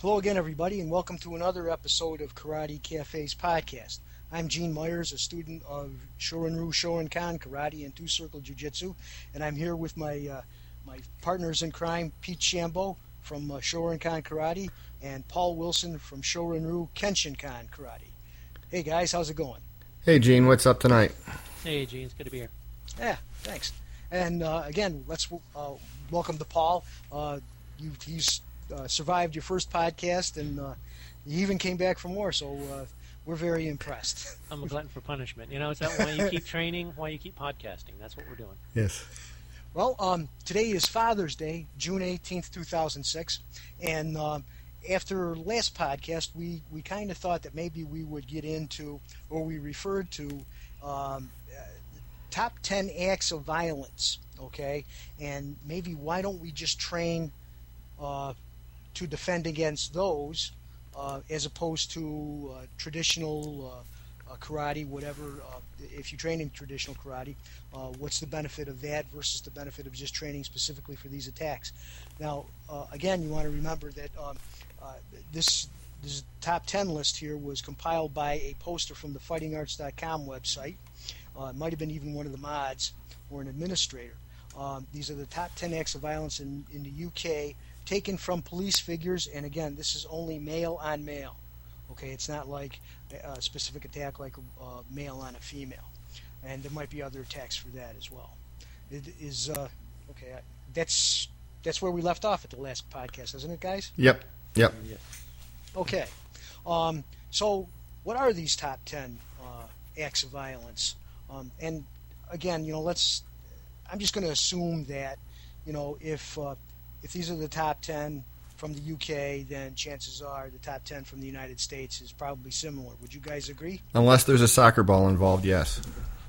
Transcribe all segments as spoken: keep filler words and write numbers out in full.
Hello again, everybody, and welcome to another episode of Karate Cafe's podcast. I'm Gene Myers, a student of Shorin-Ryu Shorin-Kan Karate and Two-Circle Jiu-Jitsu, and I'm here with my uh, my partners in crime, Pete Shambo from uh, Shorin-Kan Karate and Paul Wilson from Shorin-Ryu Kenshin-Kan Karate. Hey guys, how's it going? Hey Gene, what's up tonight? Hey Gene, it's good to be here. Yeah, thanks. And uh, again, let's uh, welcome to Paul. Uh, you, he's uh, survived your first podcast, and uh, he even came back for more, so uh, we're very impressed. I'm a glutton for punishment. You know, is that why you keep training, why you keep podcasting? That's what we're doing. Yes. Well, um, today is Father's Day, June eighteenth, two thousand six, and uh, after last podcast, we, we kind of thought that maybe we would get into, or we referred to, um, uh, top ten acts of violence, okay? And maybe why don't we just train uh, to defend against those uh, as opposed to uh, traditional uh, uh, karate, whatever. Uh, if you train in traditional karate, uh, what's the benefit of that versus the benefit of just training specifically for these attacks? Now, uh, again, you want to remember that um, uh, this this top ten list here was compiled by a poster from the fighting arts dot com website. Uh, it might have been even one of the mods or an administrator. Um, these are the top ten acts of violence in, in the U K, taken from police figures, and again, this is only male on male. Okay, it's not like a specific attack like a uh, male on a female, and there might be other attacks for that as well. It is uh, okay. That's that's where we left off at the last podcast, isn't it, guys? Yep. Yep. Yes. Okay. Um, so, what are these top ten uh, acts of violence? Um, and again, you know, let's. I'm just going to assume that, you know, if uh, if these are the top ten from the U K, then chances are the top ten from the United States is probably similar. Would you guys agree? Unless there's a soccer ball involved, yes.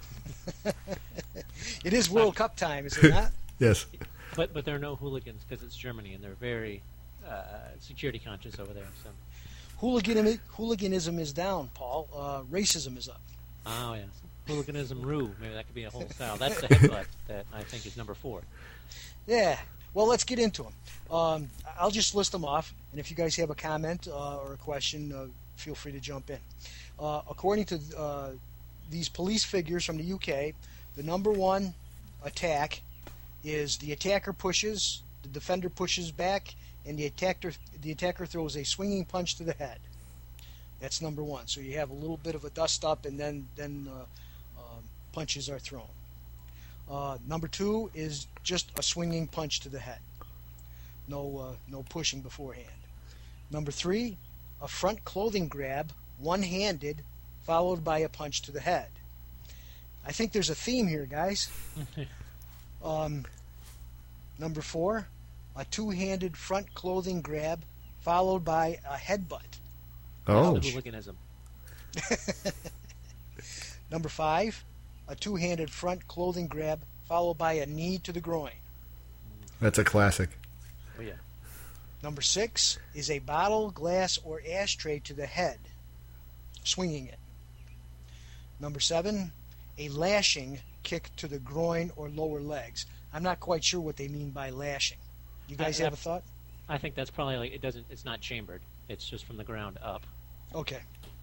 It is World Cup time, is it not? Yes. But but there are no hooligans because it's Germany and they're very uh, security conscious over there. So. Hooliganism, hooliganism is down, Paul. Uh, racism is up. Oh yes. Hooliganism rue. Maybe that could be a whole style. That's the headbutt that I think is number four. Yeah. Well, let's get into them. Um, I'll just list them off, and if you guys have a comment uh, or a question, uh, feel free to jump in. Uh, according to uh, these police figures from the U K, the number one attack is the attacker pushes, the defender pushes back, and the attacker the attacker throws a swinging punch to the head. That's number one. So you have a little bit of a dust up, and then then uh, uh, punches are thrown. Uh, number two is just a swinging punch to the head. No, uh, no pushing beforehand. Number three, a front clothing grab, one-handed, followed by a punch to the head. I think there's a theme here, guys. um, number four, a two-handed front clothing grab, followed by a headbutt. Oh. That's hooliganism. Number five, a two-handed front clothing grab followed by a knee to the groin. That's a classic. Oh yeah. Number six is a bottle, glass, or ashtray to the head, swinging it. Number seven, a lashing kick to the groin or lower legs. I'm not quite sure what they mean by lashing. You guys I, have a thought? I think that's probably like it doesn't. It's not chambered. It's just from the ground up. Okay.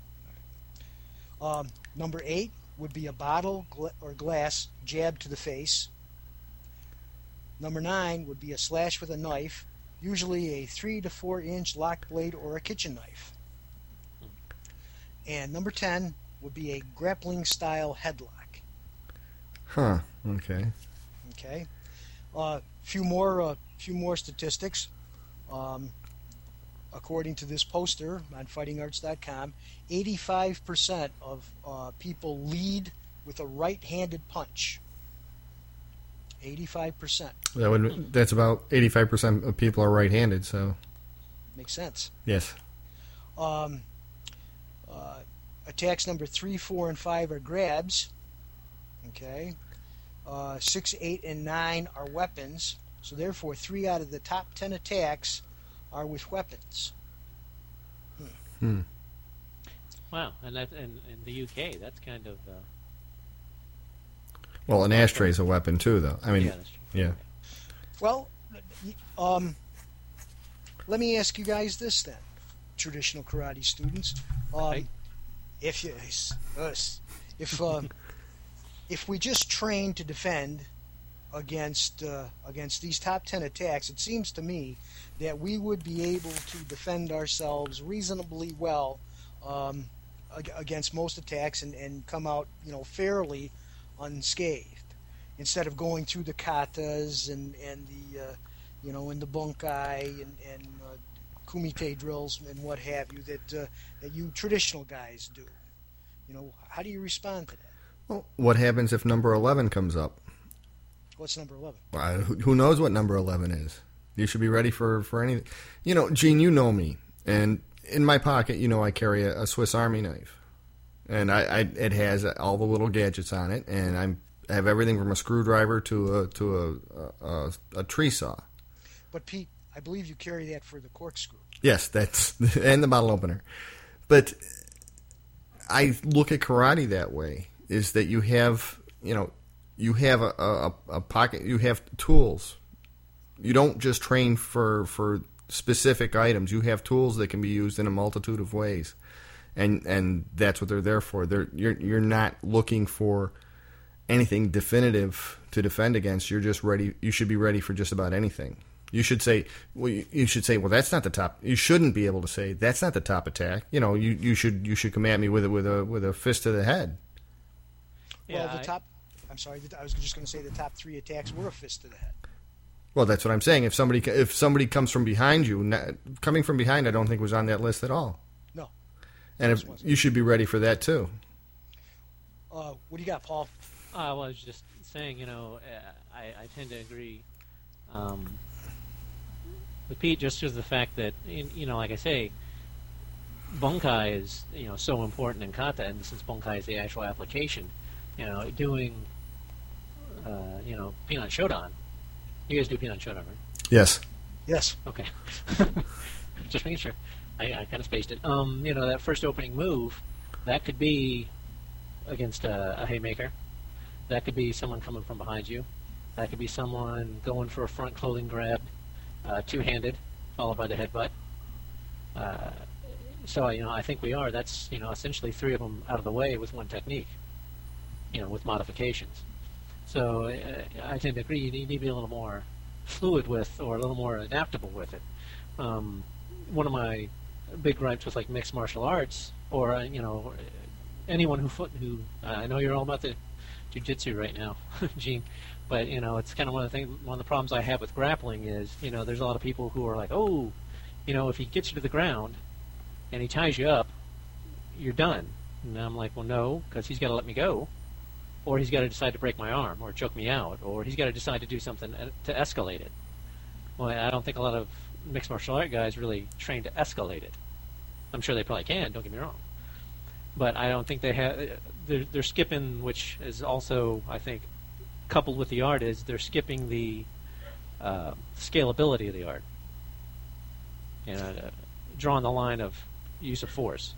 Um, number eight would be a bottle gla- or glass jab to the face. Number nine would be a slash with a knife, usually a three to four inch lock blade or a kitchen knife. And number ten would be a grappling style headlock. Huh. Okay. Okay. A uh, few more, uh, few more statistics. Um, according to this poster on fighting arts dot com, eighty-five percent of uh, people lead with a right-handed punch. eighty-five percent. That would. That's about eighty-five percent of people are right-handed. So. Makes sense. Yes. Um, uh, attacks number three, four, and five are grabs. Okay. Uh, six, eight, and nine are weapons. So therefore, three out of the top ten attacks are with weapons. Hmm. Hmm. Wow, and that in, in the U K, that's kind of. Uh... Well, an ashtray is a weapon too, though. I mean, yeah, that's true. Yeah. Well, um, let me ask you guys this then. traditional karate students. Um, Right. If you, us, if um, if we just train to defend against uh, against these top ten attacks, it seems to me that we would be able to defend ourselves reasonably well um, ag- against most attacks and, and come out, you know, fairly unscathed, instead of going through the katas and and the uh, you know, and the bunkai and and uh, kumite drills and what have you that uh, that you traditional guys do. You know, how do you respond to that? Well, what happens if number eleven comes up? What's number eleven? Uh, who who knows what number eleven is? You should be ready for, for anything. You know, Gene, you know me. And in my pocket, you know, I carry a, a Swiss Army knife. And I, I it has all the little gadgets on it. And I'm, I have everything from a screwdriver to a, to a, a, a tree saw. But Pete, I believe you carry that for the corkscrew. Yes, that's and the bottle opener. But I look at karate that way, is that you have, you know, you have a, a, a pocket, you have tools. You don't just train for, for specific items. You have tools that can be used in a multitude of ways. And and that's what they're there for. They're you're you're not looking for anything definitive to defend against. You're just ready. You should be ready for just about anything. You should say, well, you, you should say, well, that's not the top. You shouldn't be able to say that's not the top attack. You know, you, you should you should come at me with a with a with a fist to the head. Well, Yeah, the I- top. I'm sorry. I was just going to say the top three attacks were a fist to the head. Well, that's what I'm saying. If somebody if somebody comes from behind you, not, coming from behind, I don't think was on that list at all. No. And if, you should be ready for that too. Uh, what do you got, Paul? I was just saying, you know, uh, I, I tend to agree um, with Pete just because of the fact that, in- you know, like I say, bunkai is, you know, so important in kata, and since bunkai is the actual application, you know, doing, uh, you know, Pinan Shodan. You guys do Pinan Shodan, right? Yes. Yes. Okay. Just making sure. I, I kind of spaced it. Um, you know, that first opening move, that could be against a, a haymaker. That could be someone coming from behind you. That could be someone going for a front clothing grab, uh, two-handed, followed by the headbutt. Uh, so, you know, I think we are. That's, you know, essentially three of them out of the way with one technique, you know, with modifications. So uh, I tend to agree. You need, you need to be a little more fluid with, or a little more adaptable with it. Um, one of my big gripes with like mixed martial arts, or uh, you know, anyone who foot who uh, I know you're all about the jiu-jitsu right now, Gene, but you know, it's kind of one of the things. One of the problems I have with grappling is, you know, there's a lot of people who are like, oh, you know, if he gets you to the ground and he ties you up, you're done. And I'm like, well, no, because he's got to let me go. Or he's got to decide to break my arm, or choke me out, or he's got to decide to do something to escalate it. Well, I don't think a lot of mixed martial art guys really train to escalate it. I'm sure they probably can, don't get me wrong. But I don't think they have... They're, they're skipping, which is also, I think, coupled with the art, is they're skipping the uh, scalability of the art. You know, uh, drawing the line of use of force.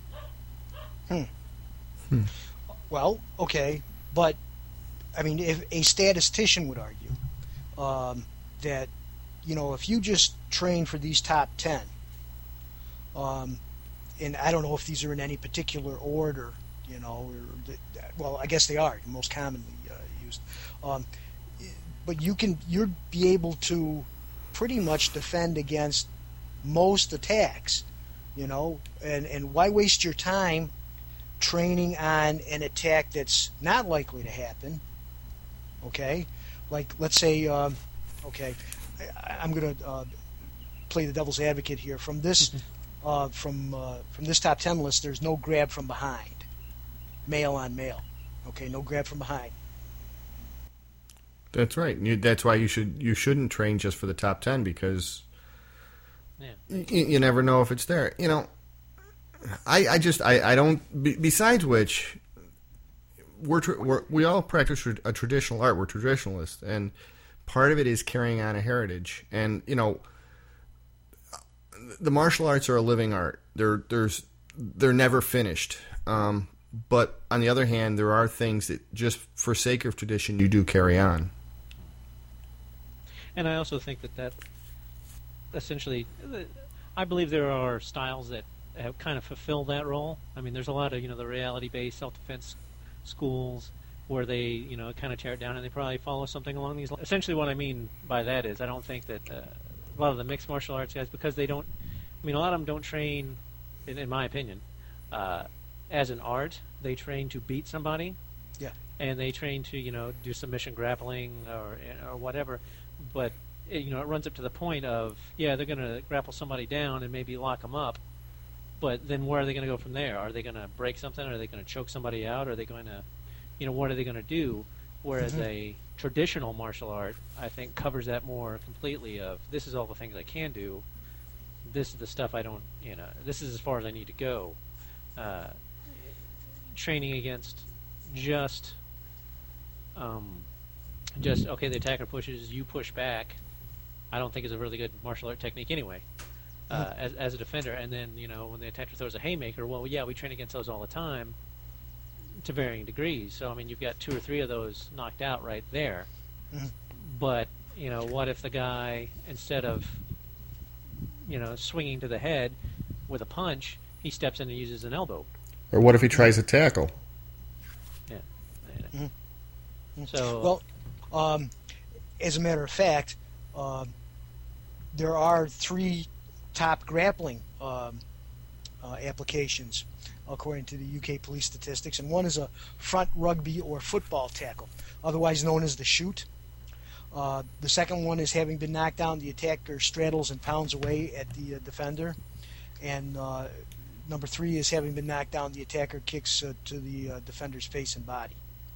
Hmm. Hmm. Well, okay, but I mean, if a statistician would argue um, that, you know, if you just train for these top ten, um, and I don't know if these are in any particular order, you know, or the, well, I guess they are most commonly uh, used, um, but you can you'd be able to pretty much defend against most attacks, you know, and and why waste your time training on an attack that's not likely to happen? Okay, like let's say, um, okay, I, I'm going to uh, play the devil's advocate here. From this, uh, from uh, from this top ten list, there's no grab from behind, male on male. Okay, no grab from behind. That's right. You, that's why you should you shouldn't train just for the top ten, because Yeah. you, you never know if it's there. You know. I, I just I, I don't. Be, besides which, we're, tra- we're we all practice a traditional art. We're traditionalists, and part of it is carrying on a heritage. And you know, the martial arts are a living art. They're there's they're never finished. Um, but on the other hand, there are things that just for sake of tradition you do carry on. And I also think that that essentially. I believe there are styles that have kind of fulfill that role. I mean, there's a lot of, you know, the reality-based self-defense schools where they, you know, kind of tear it down, and they probably follow something along these lines. Essentially what I mean by that is I don't think that uh, a lot of the mixed martial arts guys, because they don't, I mean, a lot of them don't train, in, in my opinion, uh, as an art. They train to beat somebody. Yeah. And they train to, you know, do submission grappling or or whatever. But, it, you know, it runs up to the point of, yeah, they're going to grapple somebody down and maybe lock them up. But then where are they going to go from there? Are they going to break something? Are they going to choke somebody out? Are they going to, you know, what are they going to do? Whereas mm-hmm. a traditional martial art, I think, covers that more completely of, this is all the things I can do. This is the stuff I don't, you know, this is as far as I need to go. Uh, training against just, um, just, okay, the attacker pushes, you push back, I don't think is a really good martial art technique anyway. Uh, as, as a defender, and then, you know, when the attacker throws a haymaker, well, yeah, we train against those all the time to varying degrees. So, I mean, you've got two or three of those knocked out right there. Mm-hmm. But, you know, what if the guy, instead of, you know, swinging to the head with a punch, he steps in and uses an elbow? Or what if he tries a tackle? Yeah. Mm-hmm. So, well, um, as a matter of fact, uh, there are three top grappling um, uh, applications according to the U K police statistics, and one is a front rugby or football tackle, otherwise known as the shoot. Uh, the second one is having been knocked down, the attacker straddles and pounds away at the uh, defender, and uh, number three is having been knocked down, the attacker kicks uh, to the uh, defender's face and body.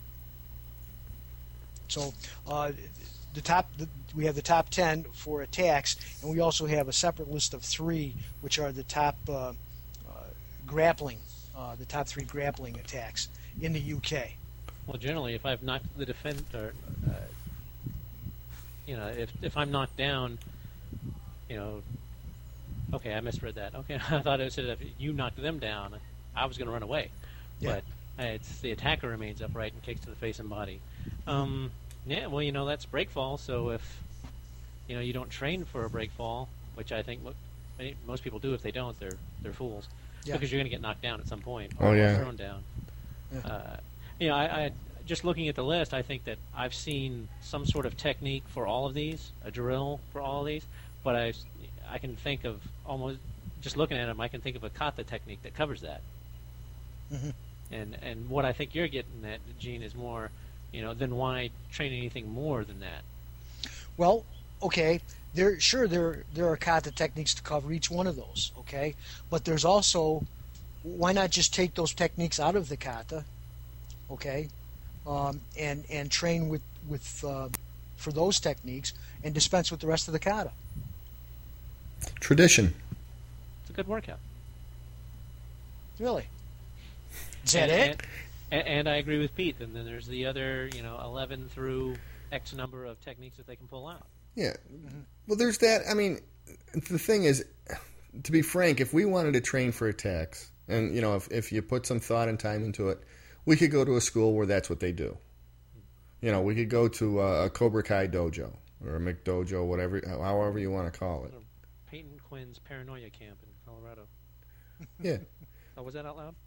So uh, the top, the, we have the top ten for attacks, and we also have a separate list of three, which are the top uh, uh, grappling, uh, the top three grappling attacks in the U K. Well, generally, if I've knocked the defender, uh, you know, if if I'm knocked down, you know, okay, I misread that. Okay, I thought it said if you knocked them down, I was going to run away, yeah. but uh, it's the attacker remains upright and kicks to the face and body. Um, Yeah, well, you know, that's break fall, so if, you know, you don't train for a break fall, which I think mo- most people do. If they don't, they're they're fools, yeah. because you're going to get knocked down at some point, or oh, yeah. thrown down. Yeah. Uh, you know, I, I just looking at the list, I think that I've seen some sort of technique for all of these, a drill for all of these, but I, I can think of almost, just looking at them, I can think of a kata technique that covers that. Mm-hmm. And and what I think you're getting at, Gene, is more, you know, then why train anything more than that? Well, okay, there sure there there are kata techniques to cover each one of those, okay, but there's also, why not just take those techniques out of the kata, okay, um, and and train with with uh, for those techniques and dispense with the rest of the kata. Tradition. It's a good workout. Really? Is that and, it? And, and I agree with Pete. And then there's the other, you know, eleven through X number of techniques that they can pull out. Yeah. Well, there's that. I mean, the thing is, to be frank, if we wanted to train for attacks, and, you know, if, if you put some thought and time into it, we could go to a school where that's what they do. You know, we could go to a, a Cobra Kai dojo or a McDojo, whatever, however you want to call it. Peyton Quinn's Paranoia Camp in Colorado. Yeah. Oh, was that out loud?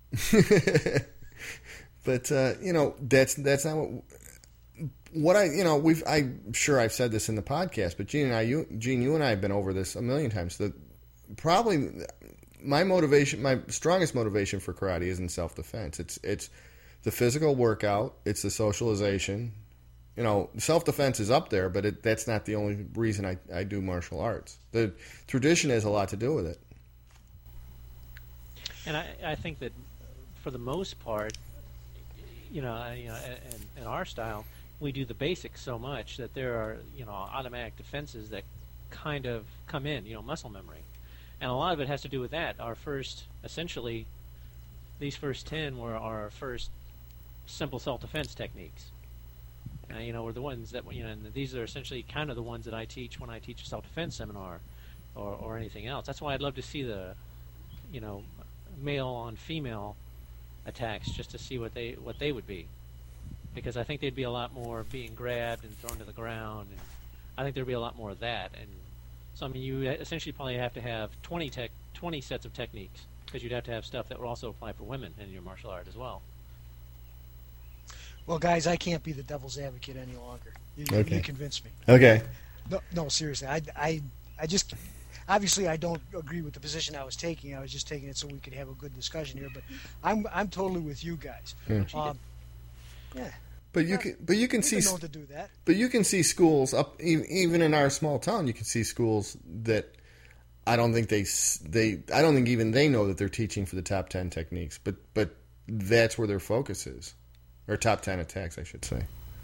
But uh, you know, that's that's not what what I you know we've I'm sure I've said this in the podcast, but Gene and I, you, Gene, you and I have been over this a million times. The probably my motivation, my strongest motivation for karate isn't self-defense. It's it's the physical workout. It's the socialization. You know, self-defense is up there, but it, that's not the only reason I, I do martial arts. The tradition has a lot to do with it. And I, I think that for the most part, you know, I- you know, in, in our style, we do the basics so much that there are, you know, automatic defenses that kind of come in, you know, muscle memory. And a lot of it has to do with that. Our first, essentially, these first ten were our first simple self-defense techniques. Uh, you know, were the ones that, you know, and these are essentially kind of the ones that I teach when I teach a self-defense seminar or, or anything else. That's why I'd love to see the, you know, male on female attacks, just to see what they what they would be, because I think they'd be a lot more being grabbed and thrown to the ground, and I think there'd be a lot more of that, and So I mean, you essentially probably have to have twenty tech, twenty sets of techniques, because you'd have to have stuff that would also apply for women in your martial art as well. Well, guys, I can't be the devil's advocate any longer. You, Okay. you convinced me. Okay. No, no, seriously. I, I, I just, obviously, I don't agree with the position I was taking. I was just taking it so we could have a good discussion here. But I'm, I'm totally with you guys. Yeah. Um, yeah. But you Yeah, can, but you can We've see, been known to do that. but you can see schools up e- even in our small town. You can see schools that I don't think they s- they I don't think even they know that they're teaching for the top ten techniques. But but that's where their focus is, or top ten attacks, I should say.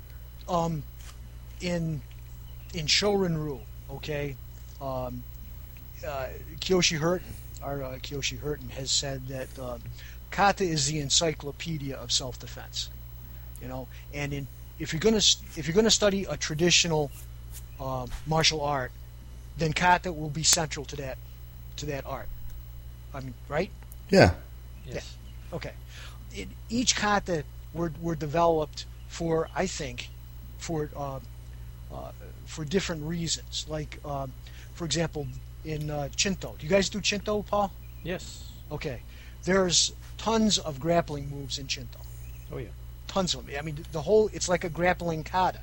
Um, in in Shorin-ryu, okay, um, uh, Kyoshi Hurton, our uh, Kyoshi Hurton has said that uh, kata is the encyclopedia of self-defense. You know, and in if you're gonna if you're gonna study a traditional uh, martial art, then kata will be central to that to that art. I mean, right? Yeah. Yes. Okay. It, each kata were were developed for, I think, for uh, uh, for different reasons. Like, um, for example, in uh, Shinto. Do you guys do Shinto, Paul? Yes. Okay. There's tons of grappling moves in Shinto. Oh yeah. Tons of them. I mean, the whole, it's like a grappling kata.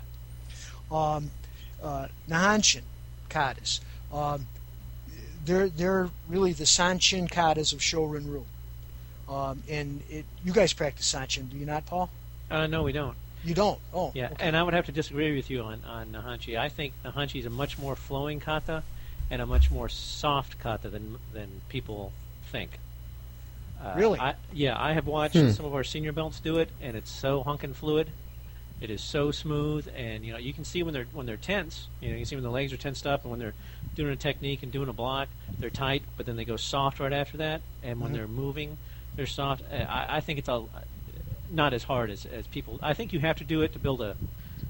Um, uh, Nahanshin katas. Um, they're, they're really the Sanshin katas of Shorin-ryu. Um, and it, you guys practice Sanshin, do you not, Paul? Uh, no, we don't. You don't? Oh. Yeah, okay. and I would have to disagree with you on, on Nahanchi. I think Nahanchi is a much more flowing kata and a much more soft kata than than people think. Uh, Really? I, yeah, I have watched Hmm. some of our senior belts do it, and it's so hunkin' fluid. It is so smooth, and you know you can see when they're when they're tense. You know, you can see when the legs are tensed up, and when they're doing a technique and doing a block, they're tight, but then they go soft right after that. And when Mhm. they're moving, they're soft. Uh, I, I think it's a not as hard as, as people. I think you have to do it to build a,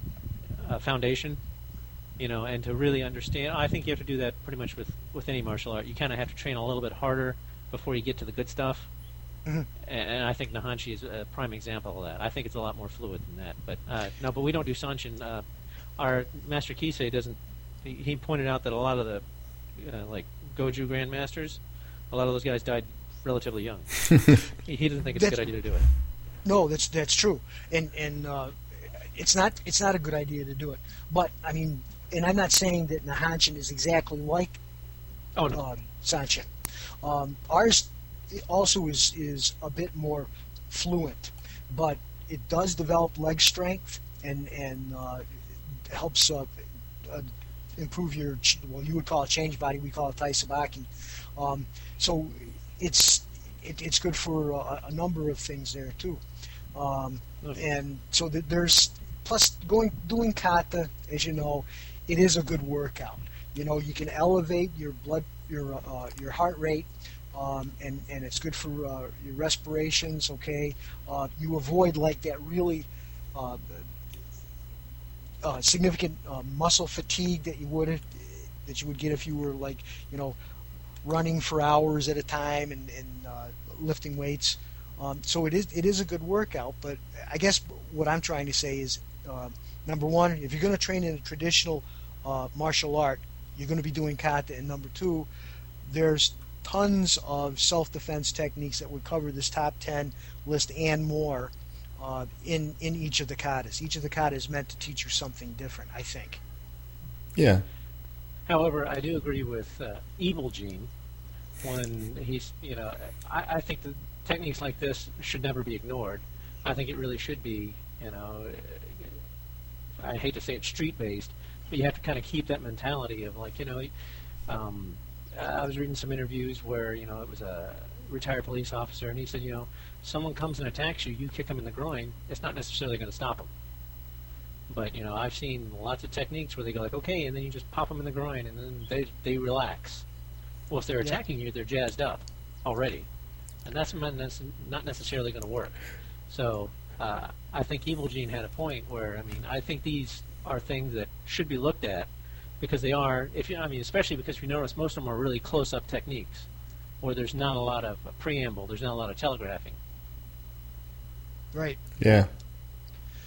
a foundation, you know, and to really understand. I think you have to do that pretty much with, with any martial art. You kind of have to train a little bit harder before you get to the good stuff. Mhm. And, and I think Nahanchi is a prime example of that. I think it's a lot more fluid than that. But uh, no, but we don't do Sanshin. Uh, our Master Kisei doesn't. He, he pointed out that a lot of the uh, like Goju grandmasters, a lot of those guys died relatively young. he, he doesn't think it's a That's- good idea to do it. No, that's that's true, and and uh, it's not it's not a good idea to do it. But I mean, and I'm not saying that Nahanshin is exactly like Oh no. uh, Sanshin. Um, ours also is is a bit more fluent, but it does develop leg strength and and uh, helps uh, uh, improve your ch- well, you would call it change body, we call it taisabaki. Um, so it's it, it's good for a, a number of things there too. Um, Okay. and so th- there's plus going doing kata, as you know, it is a good workout. You know, you can elevate your blood, your uh, your heart rate, um, and and it's good for uh, your respirations. Okay, uh, you avoid like that really uh, uh, significant uh, muscle fatigue that you would that you would get if you were like you know running for hours at a time and, and uh, lifting weights. Um, so it is it is a good workout, but I guess what I'm trying to say is, uh, number one, if you're going to train in a traditional uh, martial art, you're going to be doing kata, and number two, there's tons of self-defense techniques that would cover this top ten list and more uh, in in each of the katas. Each of the katas is meant to teach you something different, I think. Yeah. However, I do agree with uh, Evil Gene when he's, you know, I, I think the techniques like this should never be ignored. I think it really should be, you know, I hate to say it's street-based, but you have to kind of keep that mentality of like, you know, um, I was reading some interviews where, you know, it was a retired police officer, and he said, you know, someone comes and attacks you, you kick them in the groin, it's not necessarily going to stop them. But, you know, I've seen lots of techniques where they go like, okay, and then you just pop them in the groin, and then they they relax. Well, if they're Yeah. attacking you, they're jazzed up already. And that's not nec- not necessarily going to work. So uh, I think Evil Gene had a point where, I mean, I think these are things that should be looked at because they are, if you, I mean, especially because if you notice, most of them are really close-up techniques where there's not a lot of preamble, there's not a lot of telegraphing. Right. Yeah.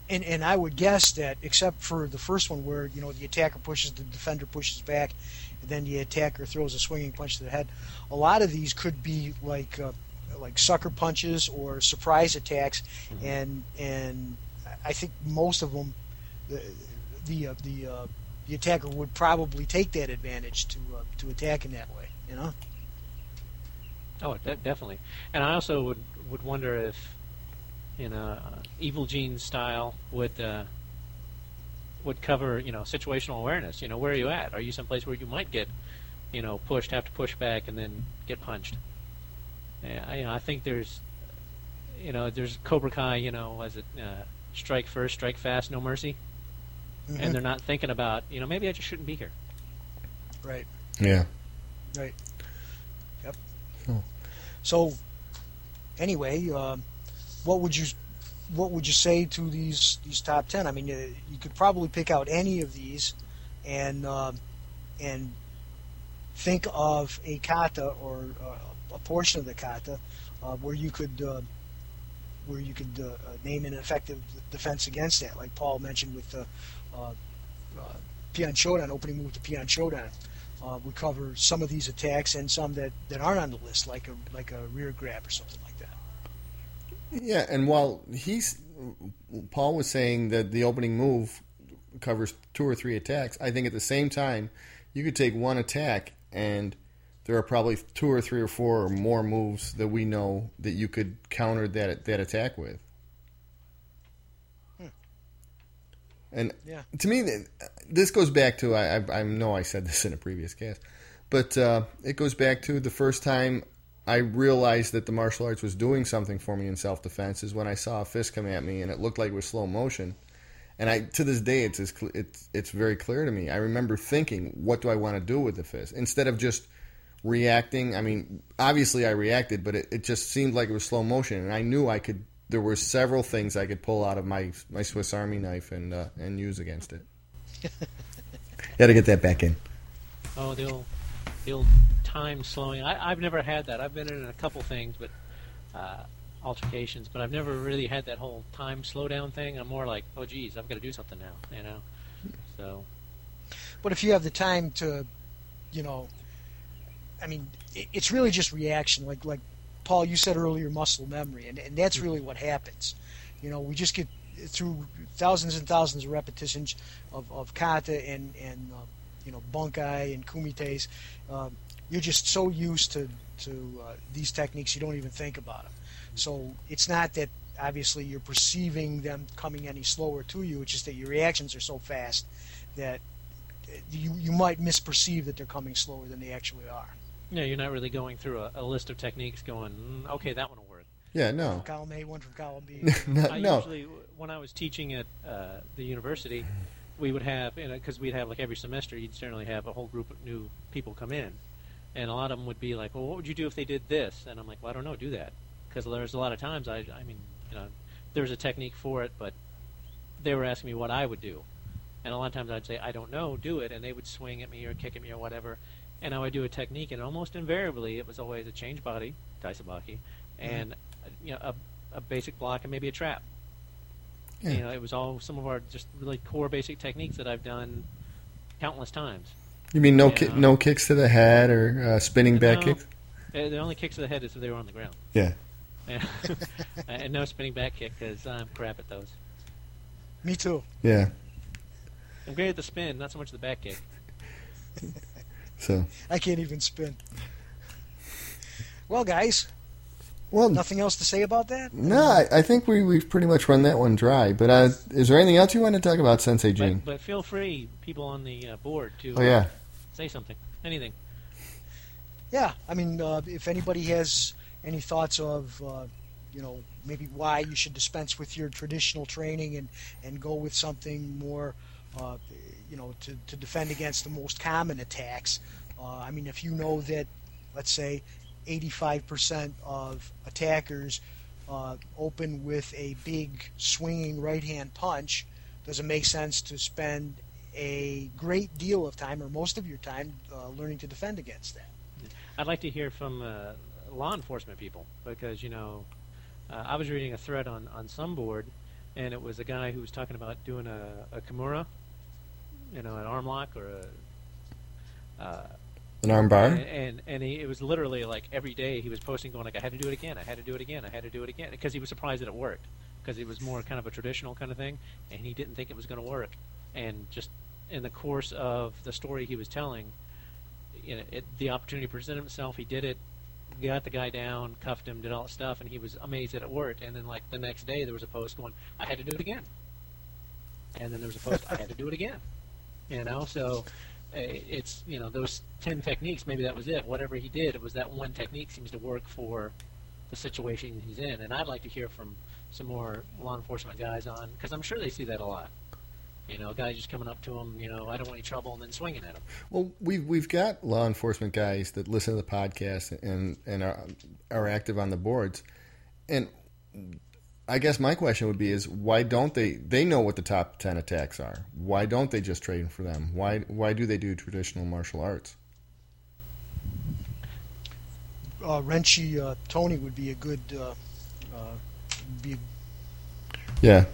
And and I would guess that, except for the first one where you know the attacker pushes, the defender pushes back, and then the attacker throws a swinging punch to the head, a lot of these could be like uh, like sucker punches or surprise attacks, mm-hmm. and and I think most of them, the the uh, the, uh, the attacker would probably take that advantage to uh, to attack in that way, you know. Oh, de- definitely. And I also would would wonder if, you know, uh, Evil Gene's style would uh, would cover, you know, situational awareness. You know, where are you at? Are you someplace where you might get, you know, pushed, have to push back, and then get punched? Yeah, I, you know, I think there's, you know, there's Cobra Kai. You know, was it uh, strike first, strike fast, no mercy? Mm-hmm. And they're not thinking about, you know, maybe I just shouldn't be here. Right. Yeah. Right. Yep. Oh. So, anyway, um, what would you what would you say to these these top ten? I mean, uh, you could probably pick out any of these, and uh, and think of a kata or uh, a portion of the kata uh, where you could uh, where you could uh, name an effective defense against that, like Paul mentioned with the uh, uh, Pion Shodan, opening move to Pion Shodan. Uh, we cover some of these attacks and some that, that aren't on the list, like a like a rear grab or something like that. Yeah, and while he's Paul was saying that the opening move covers two or three attacks, I think at the same time you could take one attack and there are probably two or three or four or more moves that we know that you could counter that that attack with. Hmm. And yeah. to me, this goes back to I, I, I know I said this in a previous cast, but uh, it goes back to the first time I realized that the martial arts was doing something for me in self-defense is when I saw a fist come at me and it looked like it was slow motion. And I, to this day, it's as, it's it's very clear to me. I remember thinking, what do I want to do with the fist? Instead of just reacting, I mean, obviously I reacted, but it, it just seemed like it was slow motion. And I knew I could, there were several things I could pull out of my, my Swiss Army knife and uh, and use against it. Got to get that back in. Oh, the old, the old time slowing. I, I've never had that. I've been in a couple things, but uh, altercations, but I've never really had that whole time slow down thing. I'm more like, oh, geez, I've got to do something now, you know. So, but if you have the time to, you know, I mean, it, it's really just reaction. Like like Paul, you said earlier, muscle memory, and and that's really what happens. You know, we just get through thousands and thousands of repetitions of of kata and and uh, you know bunkai and kumites. Um, You're just so used to to uh, these techniques, you don't even think about them. So it's not that obviously you're perceiving them coming any slower to you. It's just that your reactions are so fast that you you might misperceive that they're coming slower than they actually are. Yeah, you're not really going through a, a list of techniques going, mm, okay, that one will work. Yeah, no. One from column A, one from column B. no, I no. usually, when I was teaching at uh, the university, we would have, because you know, we'd have like every semester, you'd certainly have a whole group of new people come in. And a lot of them would be like, well, what would you do if they did this? And I'm like, well, I don't know, do that. Because there's a lot of times, I, I mean, you know, there's a technique for it, but they were asking me what I would do. And a lot of times I'd say, I don't know, do it. And they would swing at me or kick at me or whatever. And I would do a technique, and almost invariably it was always a change body, Daisabaki, and mm-hmm. you know, a, a basic block and maybe a trap. Yeah. You know, it was all some of our just really core basic techniques that I've done countless times. You mean no you ki- know? no kicks to the head or uh, spinning back no, kicks? The only kicks to the head is if they were on the ground. Yeah. And, and no spinning back kick because I'm crap at those. Me too. Yeah. I'm great at the spin, not so much the back kick. So I can't even spin. Well, guys, well, nothing else to say about that? No, I, I think we, we've pretty much run that one dry. But uh, is there anything else you want to talk about, Sensei Gene? But, but feel free, people on the uh, board, to oh, yeah. uh, say something, anything. Yeah, I mean, uh, if anybody has any thoughts of, uh, you know, maybe why you should dispense with your traditional training and, and go with something more, uh, you know, to, to defend against the most common attacks. Uh, I mean, if you know that, let's say, eighty-five percent of attackers uh, open with a big swinging right-hand punch, does it make sense to spend a great deal of time, or most of your time, uh, learning to defend against that? I'd like to hear from uh, law enforcement people because, you know, uh, I was reading a thread on, on some board and it was a guy who was talking about doing a, a kimura, you know, an arm lock or a uh, an arm bar, and and, and he, it was literally like every day he was posting, going like, I had to do it again, I had to do it again, I had to do it again, because he was surprised that it worked, because it was more kind of a traditional kind of thing, and he didn't think it was going to work, and just in the course of the story he was telling, you know, it, the opportunity presented himself, he did it, got the guy down, cuffed him, did all that stuff, and he was amazed that it worked. And then, like, the next day, there was a post going, I had to do it again. And then there was a post, I had to do it again. You know, so uh, it's, you know, those ten techniques, maybe that was it. Whatever he did, it was that one technique seems to work for the situation he's in. And I'd like to hear from some more law enforcement guys on, because I'm sure they see that a lot. You know, a guy just coming up to him, you know, I don't want any trouble, and then swinging at him. Well, we've we've got law enforcement guys that listen to the podcast and and are, are active on the boards, and I guess my question would be is why don't they? They know what the top ten attacks are. Why don't they just train for them? Why why do they do traditional martial arts? Uh, Renchi uh, Tony would be a good. Uh, uh, be. Yeah.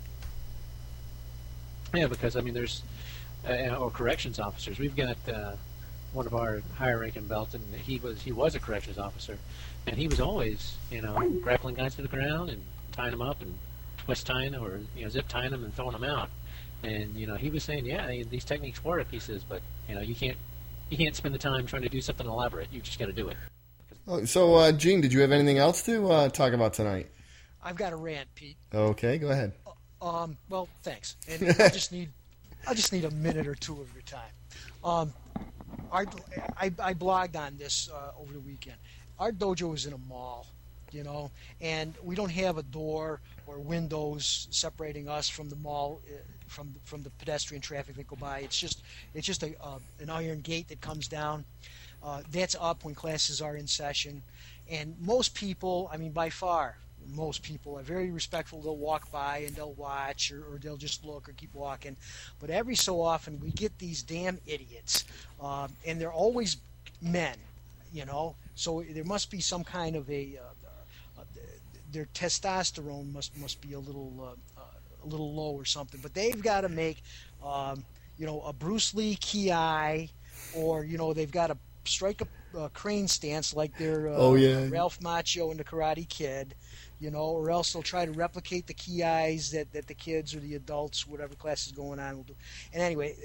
Yeah, because I mean, there's uh, or corrections officers. We've got uh, one of our higher ranking belts, and he was he was a corrections officer, and he was always, you know, grappling guys to the ground and tying them up and twist tying or you know zip tying them and throwing them out. And you know, he was saying, yeah, these techniques work. He says, but you know, you can't you can't spend the time trying to do something elaborate. You just got to do it. Oh, so, uh, Gene, did you have anything else to uh, talk about tonight? I've got a rant, Pete. Okay, go ahead. Um, well, thanks. And I just need, I just need a minute or two of your time. Um, our, I, I blogged on this uh, over the weekend. Our dojo is in a mall, you know, and we don't have a door or windows separating us from the mall, uh, from from the pedestrian traffic that go by. It's just, it's just a uh, an iron gate that comes down. Uh, that's up when classes are in session, and most people, I mean, by far. Most people are very respectful. They'll walk by and they'll watch, or, or they'll just look or keep walking. But every so often we get these damn idiots, um, and they're always men, you know. So there must be some kind of a uh, uh, their testosterone must must be a little uh, uh, a little low or something. But they've got to make, um, you know, a Bruce Lee ki, or you know, they've got to strike a, a crane stance like they're uh, oh, yeah. Ralph Macchio and the Karate Kid. You know, or else they'll try to replicate the ki-is that, that the kids or the adults, whatever class is going on, will do. And anyway,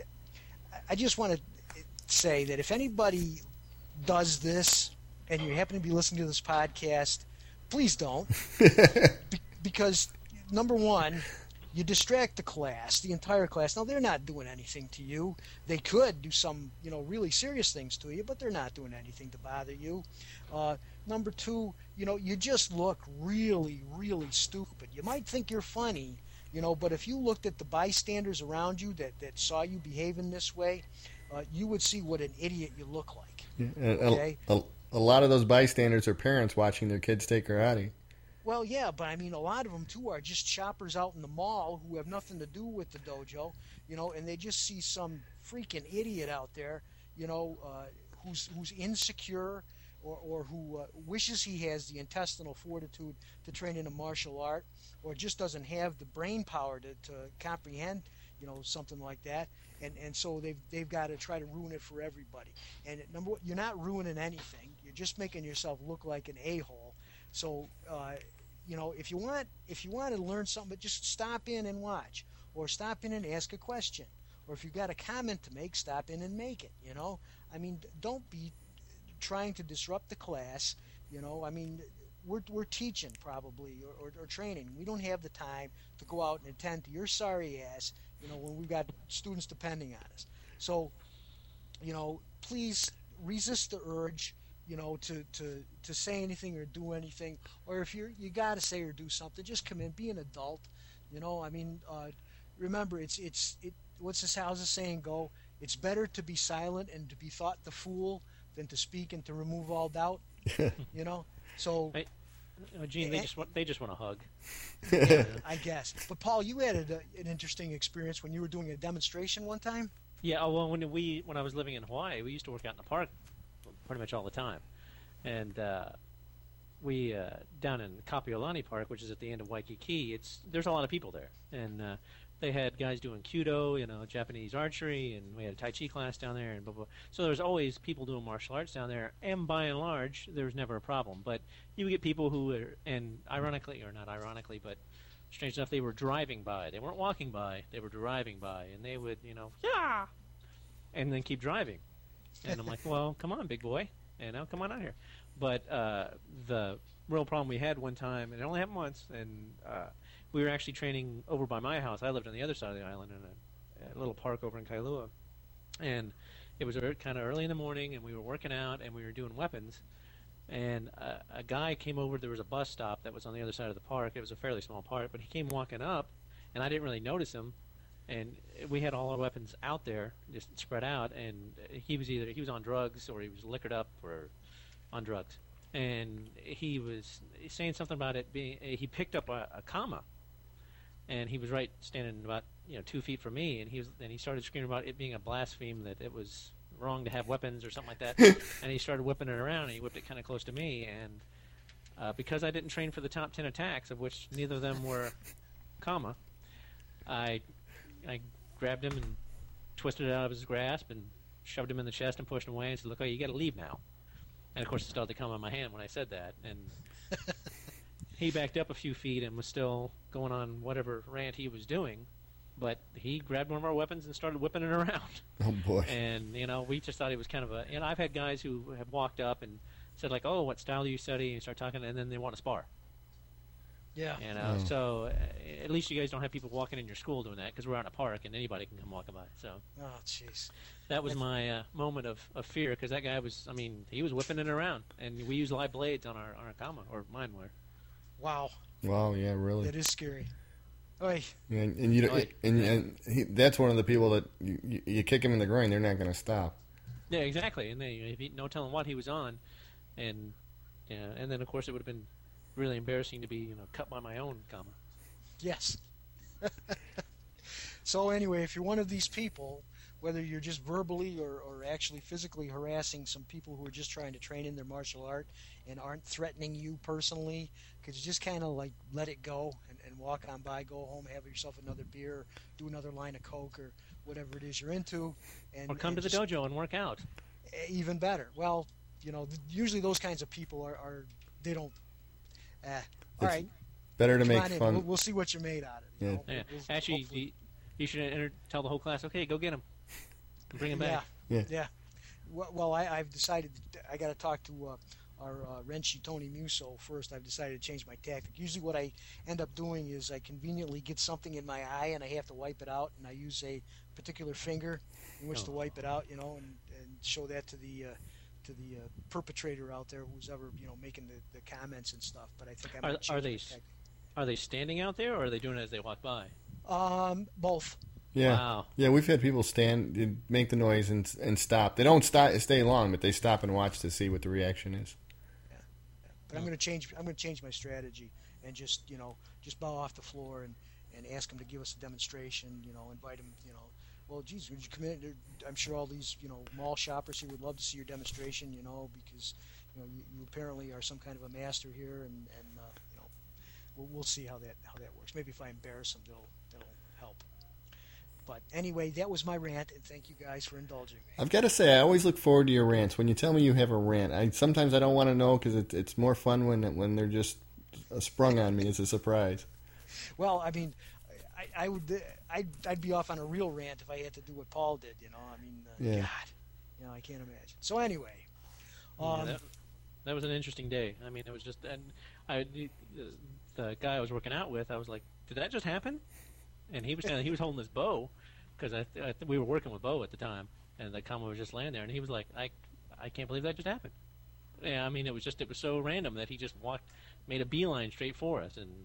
I just want to say that if anybody does this and you happen to be listening to this podcast, please don't. Be- because, number one, you distract the class, the entire class. Now, they're not doing anything to you. They could do some, you know, really serious things to you, but they're not doing anything to bother you. Uh, number two, you know, you just look really, really stupid. You might think you're funny, you know, but if you looked at the bystanders around you that, that saw you behaving this way, uh, you would see what an idiot you look like. Yeah, okay? a, a, a lot of those bystanders are parents watching their kids take karate. Well, yeah, but I mean, a lot of them, too, are just shoppers out in the mall who have nothing to do with the dojo, you know, and they just see some freaking idiot out there, you know, uh, who's who's insecure or, or who uh, wishes he has the intestinal fortitude to train in a martial art, or just doesn't have the brain power to, to comprehend, you know, something like that. And and so they've, they've got to try to ruin it for everybody. And number one, you're not ruining anything. You're just making yourself look like an a-hole. So, uh, you know, if you want if you want to learn something, but just stop in and watch, or stop in and ask a question, or if you've got a comment to make, stop in and make it. You know, I mean, don't be trying to disrupt the class. You know, I mean, we're we're teaching probably or, or, or training. We don't have the time to go out and attend to your sorry ass. You know, when we've got students depending on us. So, you know, please resist the urge. You know, to, to, to say anything or do anything, or if you're you got to say or do something, just come in, be an adult. You know, I mean, uh, remember, it's it's it. What's this? How's the saying go? It's better to be silent and to be thought the fool than to speak and to remove all doubt. You know, so. Hey, uh, Gene, they just want they just want a hug. Yeah, I guess. But Paul, you had a, an interesting experience when you were doing a demonstration one time. Yeah, well, when we when I was living in Hawaii, we used to work out in the park pretty much all the time, and uh, we uh, down in Kapiolani Park, which is at the end of Waikiki. It's there's a lot of people there, and uh, they had guys doing Kyudo, you know, Japanese archery, and we had a Tai Chi class down there, and blah blah. So there's always people doing martial arts down there, and by and large, there was never a problem. But you would get people who were, and ironically, or not ironically, but strange enough, they were driving by. They weren't walking by. They were driving by, and they would, you know, yeah, and then keep driving. And I'm like, well, come on, big boy, you know, come on out here. But uh, the real problem we had one time, and it only happened once, and uh, we were actually training over by my house. I lived on the other side of the island in a, a little park over in Kailua, and it was kind of early in the morning, and we were working out, and we were doing weapons. And uh, a guy came over. There was a bus stop that was on the other side of the park. It was a fairly small park, but he came walking up, and I didn't really notice him. And we had all our weapons out there, just spread out. And he was either he was on drugs or he was liquored up or on drugs. And he was saying something about it being. He picked up a, a kama, and he was right standing about you know two feet from me. And he was and he started screaming about it being a blaspheme, that it was wrong to have weapons or something like that. And he started whipping it around, and he whipped it kind of close to me. And uh, because I didn't train for the top ten attacks, of which neither of them were kama, I I grabbed him and twisted it out of his grasp and shoved him in the chest and pushed him away and said, "Look, oh, you got to leave now." And of course, it started to come on my hand when I said that. And he backed up a few feet and was still going on whatever rant he was doing. But he grabbed one of our weapons and started whipping it around. Oh, boy. And, you know, we just thought it was kind of a... And I've had guys who have walked up and said, like, oh, what style do you study? And you start talking, and then they want to spar. Yeah. You know, Oh. so uh, at least you guys don't have people walking in your school doing that, because we're out in a park and anybody can come walking by. So Oh, jeez. that was my uh, moment of, of fear, because that guy was, I mean, he was whipping it around. And we use live blades on our, on our kama, or mine were. Wow. Wow, yeah, really. That is scary. Oy. And, and you don't, Right. and, and he, that's one of the people that you, you, you kick him in the groin, they're not going to stop. Yeah, exactly. And they, if he, no telling what he was on. And, yeah, and then, of course, it would have been really embarrassing to be, you know, cut by my own kama. Yes. So anyway, if you're one of these people, whether you're just verbally or, or actually physically harassing some people who are just trying to train in their martial art and aren't threatening you personally, could you just kind of like let it go and, and walk on by, go home, have yourself another beer, do another line of Coke or whatever it is you're into. And, Or come and to the just- dojo and work out. Even better. Well, you know, th- usually those kinds of people are, are they don't... Uh, all It's right, Better to come make on in. fun. We'll, we'll see what you're made out of. You Yeah. know? Yeah. We'll- Actually, hopefully- you, you should enter, tell the whole class, okay, go get him. Bring him back. Yeah. Yeah. Well, well I, I've decided I got to talk to uh, our uh, Renshi Tony Muso first. I've decided to change my tactic. Usually, what I end up doing is I conveniently get something in my eye and I have to wipe it out, and I use a particular finger in which to Oh. wipe it out, you know, and, and show that to the uh, to the uh, perpetrator out there who's ever you know making the, the comments and stuff. But I think I'm Are, gonna change are they my s- tactic. are they standing out there, or are they doing it as they walk by? Um, both. Yeah, Wow. yeah. We've had people stand, make the noise, and and stop. They don't stop, stay long, but they stop and watch to see what the reaction is. But I'm going to change. I'm going to change my strategy and just you know just bow off the floor and, and ask them to give us a demonstration. You know, invite them. You know, well, geez, would you come in? I'm sure all these you know mall shoppers here would love to see your demonstration. You know, because you know you, you apparently are some kind of a master here, and and uh, you know we'll, we'll see how that how that works. Maybe if I embarrass them, that'll that'll help. But anyway, that was my rant, and thank you guys for indulging me. I've got to say, I always look forward to your rants. When you tell me you have a rant, I sometimes I don't want to know because it, it's more fun when when they're just sprung on me as a surprise. Well, I mean, I, I would, I'd, I'd be off on a real rant if I had to do what Paul did. You know, I mean, uh, Yeah. God, you know, I can't imagine. So anyway, Yeah, um, that, that was an interesting day. I mean, it was just, and I, the, the guy I was working out with, I was like, "Did that just happen?" And he was standing, he was holding his bow, because I, th- I th- we were working with bow at the time, and the kama was just laying there, and he was like, "I, I can't believe that just happened." Yeah, I mean, it was just, it was so random that he just walked, made a beeline straight for us, and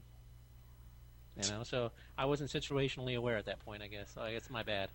you know, so I wasn't situationally aware at that point. I guess, so I guess my bad.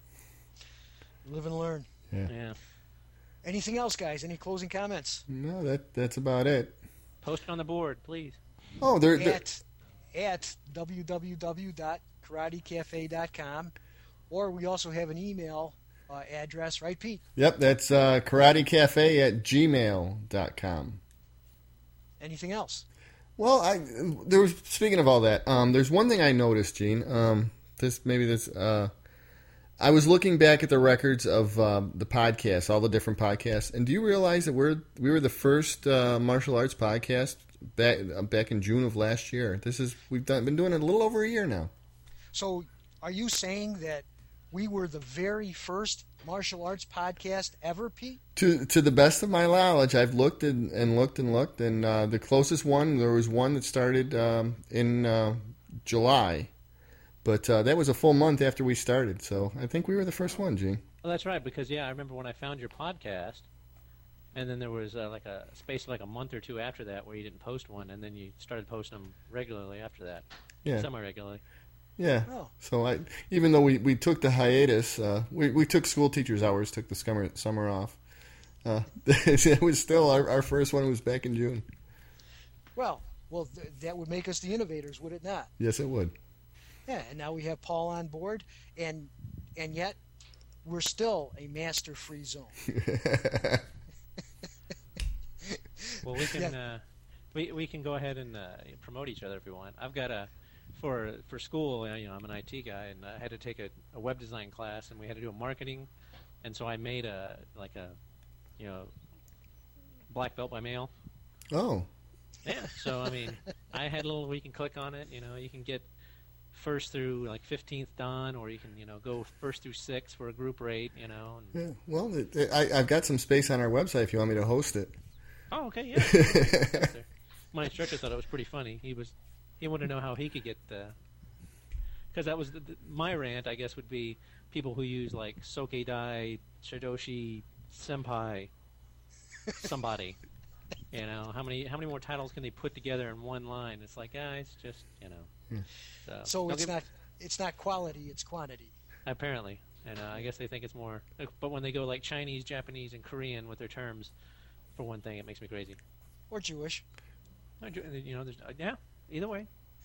live and learn. Yeah. Yeah, Anything else, guys? Any closing comments? No, that that's about it. post it on the board, please. Oh, they're, they're At at w w w dot karate cafe dot com, or we also have an email uh, address, right, Pete? yep. That's uh, karate cafe at gmail dot com. Anything else? Well, I there was speaking of all that. Um, there's one thing I noticed, Gene. Um, this maybe this. Uh, I was looking back at the records of um, the podcasts, all the different podcasts, and do you realize that we're we were the first uh, martial arts podcast back uh, back in June of last year? This is we've done been doing it a little over a year now. So, are you saying that we were the very first martial arts podcast ever, Pete? To to the best of my knowledge, I've looked and, and looked and looked, and uh, the closest one, there was one that started um, in uh, July, but uh, that was a full month after we started, so I think we were the first one, Gene. Well, that's right, because, yeah, I remember when I found your podcast, and then there was uh, like a space of like a month or two after that where you didn't post one, and then you started posting them regularly after that, Yeah. semi-regularly. Yeah. Oh. So I, even though we, we took the hiatus, uh, we we took school teachers' hours, took the summer summer off. Uh, it was still our, our first one was back in June. Well, well, th- that would make us the innovators, would it not? Yes, it would. Yeah, and now we have Paul on board, and and yet we're still a master-free zone. Well, we can Yeah. uh, we we can go ahead and uh, promote each other if we want. I've got a for for school. uh, You know, I'm an I T guy, and I had to take a, a web design class, and we had to do a marketing, and so I made a like a you know black belt by mail. Oh. Yeah. So I mean, I had a little. We can click on it. You know, you can get first through like fifteenth Dan, or you can you know go first through six for a group rate. You know. And, Yeah. Well, it, it, I, I've got some space on our website if you want me to host it. oh, okay. Yeah. My instructor thought it was pretty funny. He was he wanted to know how he could get the because that was the, the, my rant. I guess would be people who use like Soke Dai, Shidoshi, Senpai, somebody. You know, how many how many more titles can they put together in one line? It's like, guys, just you know. Yeah. So, So don't it's give- not it's not quality, it's quantity. apparently, and uh, I guess they think it's more. But when they go like Chinese, Japanese, and Korean with their terms, for one thing, it makes me crazy. Or Jewish. I do- You know, there's uh, yeah. Either way,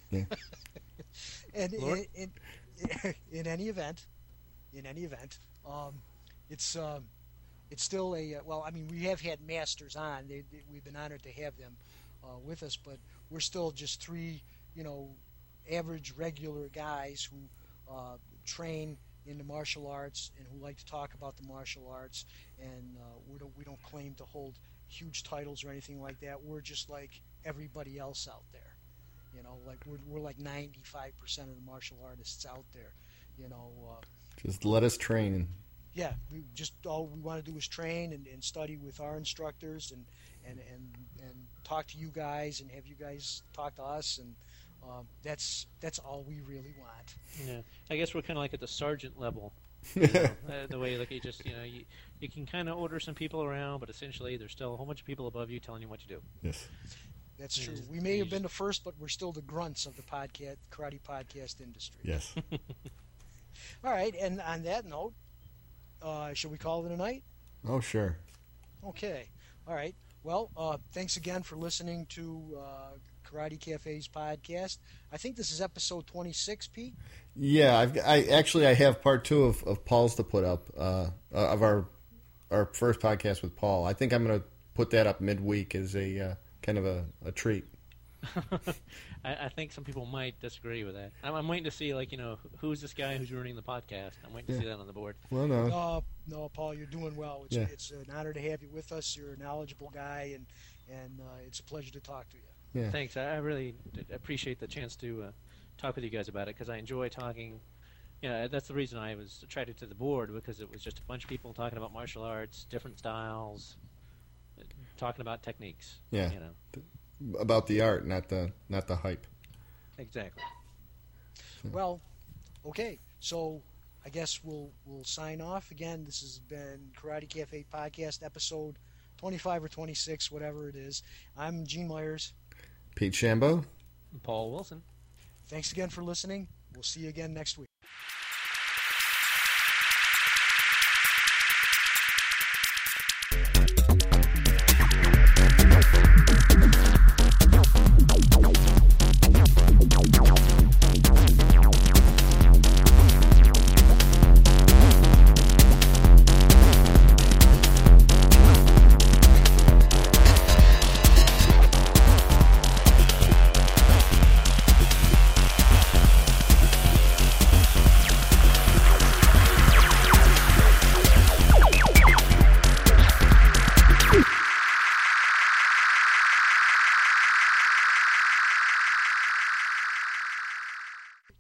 And Lord? in, in, in any event, in any event, um, it's um, it's still a uh, well. I mean, we have had masters on. They, they, we've been honored to have them uh, with us, but we're still just three, you know, average regular guys who uh, train in the martial arts and who like to talk about the martial arts. And uh, we don't we don't claim to hold huge titles or anything like that. We're just like everybody else out there. You know, like we're we're like ninety-five percent of the martial artists out there. You know, uh, Just let us train. And yeah, we just all we want to do is train and, and study with our instructors and, and, and, and talk to you guys and have you guys talk to us, and um, that's that's all we really want. yeah. I guess we're kind of like at the sergeant level. You know, uh, the way like you just you know you you can kind of order some people around, but essentially there's still a whole bunch of people above you telling you what to do. yes. That's true. Mm. We may have You been the first, but we're still the grunts of the podcast karate podcast industry. Yes. All right, and on that note, uh, should we call it a night? Oh, sure. Okay. All right. Well, uh, thanks again for listening to uh, Karate Cafe's podcast. I think this is episode twenty-six, Pete. Yeah, I've, I actually I have part two of, of Paul's to put up uh, of our our first podcast with Paul. I think I'm going to put that up midweek as a uh, kind of a, a treat. I, I think some people might disagree with that. I'm, I'm waiting to see like you know who's this guy who's ruining the podcast. I'm waiting to Yeah. see that on the board. Well, no, No, no, Paul, you're doing well. It's, Yeah. it's an honor to have you with us. You're a knowledgeable guy, and and uh, it's a pleasure to talk to you. yeah, Thanks. I, I really d- appreciate the chance to uh, talk with you guys about it because I enjoy talking. Yeah, that's the reason I was attracted to the board because it was just a bunch of people talking about martial arts, different styles, uh, talking about techniques. Yeah. You know, about the art, not the not the hype. exactly. Well, okay. So I guess we'll we'll sign off again. This has been Karate Cafe podcast episode twenty-five or twenty-six, whatever it is. I'm Gene Myers. Pete Shambo. Paul Wilson. Thanks again for listening. We'll see you again next week.